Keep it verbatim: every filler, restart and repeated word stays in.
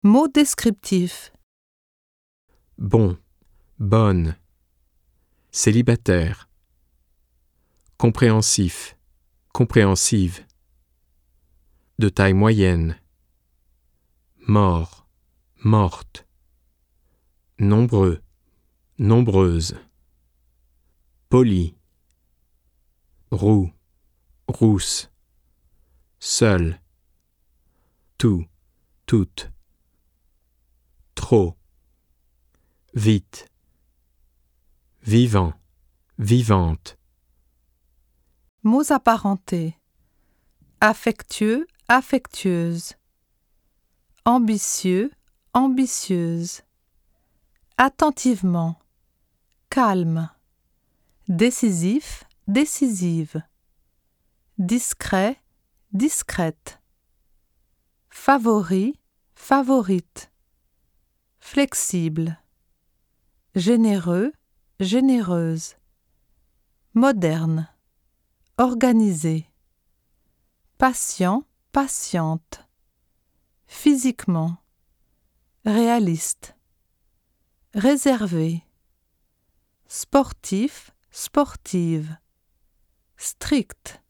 Mot descriptif. Bon, bonne. Célibataire. Compréhensif, compréhensive. De taille moyenne. Mort, morte. Nombreux, nombreuse. Poli. Roux, rousse. Seul. Tout, toute. Trop. Vite. Vivant, vivante. Mots apparentés. Affectueux, affectueuse. Ambitieux, ambitieuse. Attentivement. Calme. Décisif, décisive. Discret, discrète. Favori, favorite. Flexible. Généreux, généreuse. Moderne. Organisé. Patient, patiente. Physiquement. Réaliste. Réservé. Sportif, sportive. Strict.